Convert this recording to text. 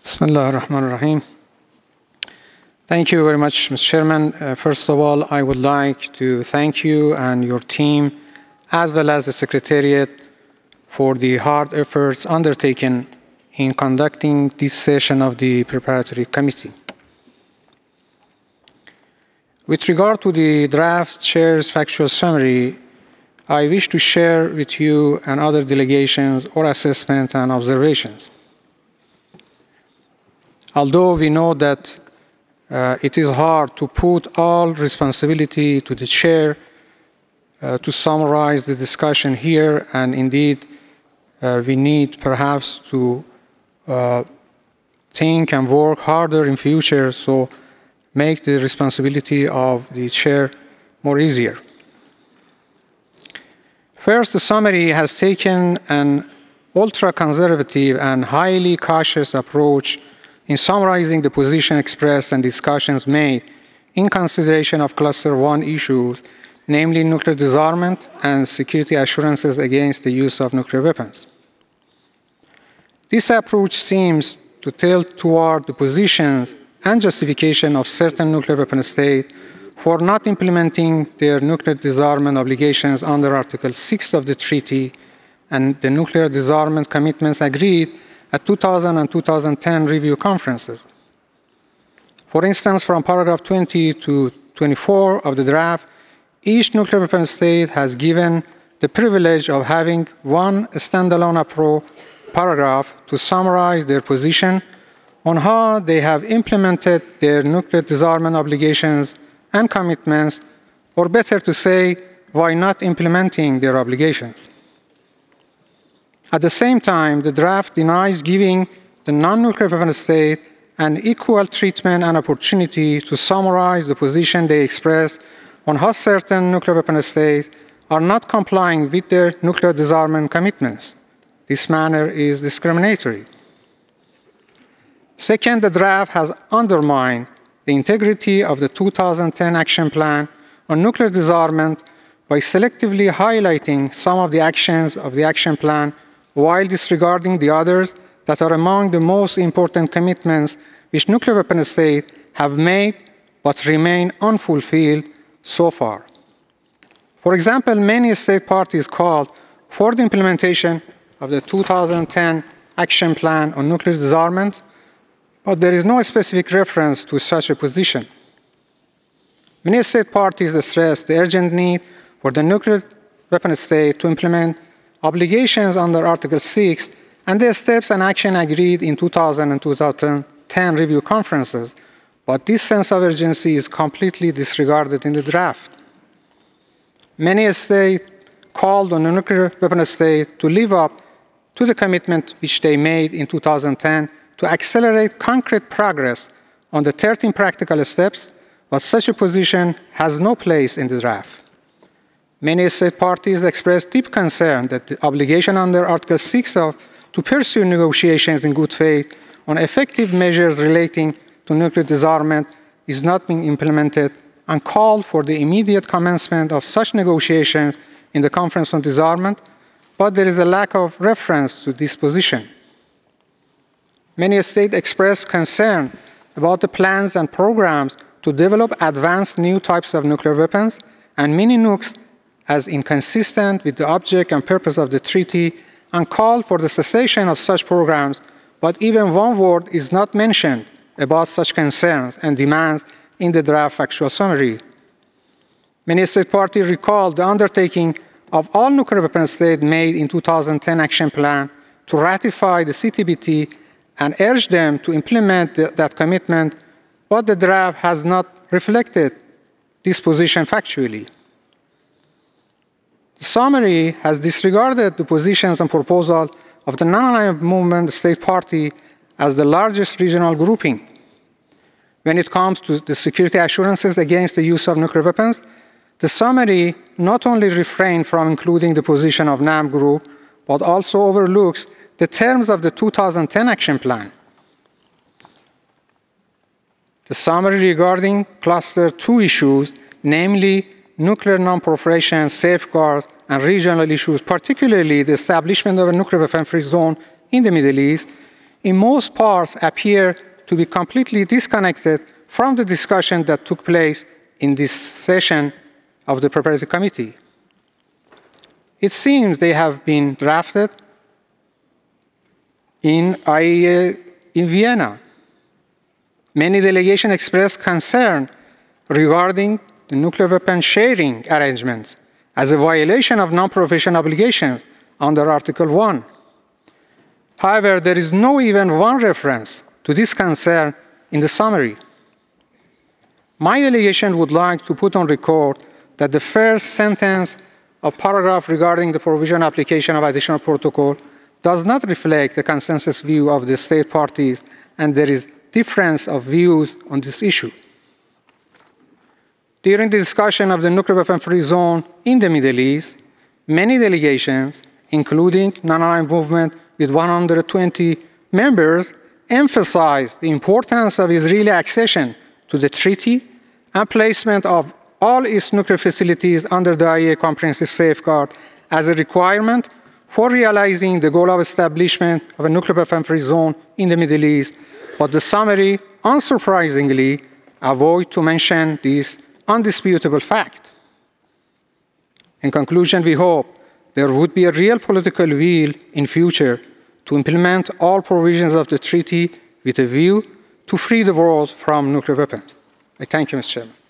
Bismillah ar-Rahman ar-Rahim. Thank you very much, Mr. Chairman. First of all, I would like to thank you and your team, as well as the Secretariat, for the hard efforts undertaken in conducting this session of the Preparatory Committee. With regard to the draft Chair's factual summary, I wish to share with you and other delegations our assessment and observations. Although we know that it is hard to put all responsibility to the Chair to summarize the discussion here, and indeed we need perhaps to think and work harder in future, so make the responsibility of the Chair more easier. First, the summary has taken an ultra-conservative and highly cautious approach in summarizing the position expressed and discussions made in consideration of Cluster 1 issues, namely nuclear disarmament and security assurances against the use of nuclear weapons. This approach seems to tilt toward the positions and justification of certain nuclear weapon states for not implementing their nuclear disarmament obligations under Article 6 of the treaty and the nuclear disarmament commitments agreed at 2000 and 2010 review conferences. For instance, from paragraph 20 to 24 of the draft, each nuclear weapon state has given the privilege of having one standalone paragraph to summarize their position on how they have implemented their nuclear disarmament obligations and commitments, or better to say, why not implementing their obligations. At the same time, the draft denies giving the non-nuclear weapon state an equal treatment and opportunity to summarize the position they expressed on how certain nuclear weapon states are not complying with their nuclear disarmament commitments. This manner is discriminatory. Second, the draft has undermined the integrity of the 2010 Action Plan on nuclear disarmament by selectively highlighting some of the actions of the Action Plan while disregarding the others that are among the most important commitments which nuclear weapon states have made but remain unfulfilled so far. For example, many state parties called for the implementation of the 2010 Action Plan on nuclear disarmament, but there is no specific reference to such a position. Many state parties stress the urgent need for the nuclear weapon state to implement obligations under Article 6 and the steps and action agreed in 2000 and 2010 review conferences, but this sense of urgency is completely disregarded in the draft. Many states called on the nuclear weapon state to live up to the commitment which they made in 2010 to accelerate concrete progress on the 13 practical steps, but such a position has no place in the draft. Many state parties expressed deep concern that the obligation under Article 6 to pursue negotiations in good faith on effective measures relating to nuclear disarmament is not being implemented and called for the immediate commencement of such negotiations in the Conference on Disarmament, but there is a lack of reference to this position. Many states expressed concern about the plans and programs to develop advanced new types of nuclear weapons and mini-nukes as inconsistent with the object and purpose of the treaty and called for the cessation of such programs, but even one word is not mentioned about such concerns and demands in the draft factual summary. Many state parties recalled the undertaking of all nuclear weapon states made in 2010 Action Plan to ratify the CTBT and urged them to implement that commitment, but the draft has not reflected this position factually. The summary has disregarded the positions and proposals of the Non-Aligned Movement State Party as the largest regional grouping. When it comes to the security assurances against the use of nuclear weapons, the summary not only refrained from including the position of NAM Group, but also overlooks the terms of the 2010 Action Plan. The summary regarding Cluster 2 issues, namely nuclear non-proliferation, safeguards, and regional issues, particularly the establishment of a nuclear weapon-free zone in the Middle East, in most parts appear to be completely disconnected from the discussion that took place in this session of the Preparatory Committee. It seems they have been drafted in IAEA in Vienna. Many delegations expressed concern regarding the nuclear weapon sharing arrangements as a violation of non-provision obligations under Article 1. However, there is no even one reference to this concern in the summary. My delegation would like to put on record that the first sentence of paragraph regarding the provision application of additional protocol does not reflect the consensus view of the state parties, and there is difference of views on this issue. During the discussion of the nuclear weapon-free zone in the Middle East, many delegations, including non-aligned movement with 120 members, emphasized the importance of Israeli accession to the treaty and placement of all its nuclear facilities under the IAEA Comprehensive Safeguard as a requirement for realizing the goal of establishment of a nuclear weapon-free zone in the Middle East, but the summary, unsurprisingly, avoids to mention this undisputable fact. In conclusion, we hope there would be a real political will in future to implement all provisions of the treaty with a view to free the world from nuclear weapons. I thank you, Mr. Chairman.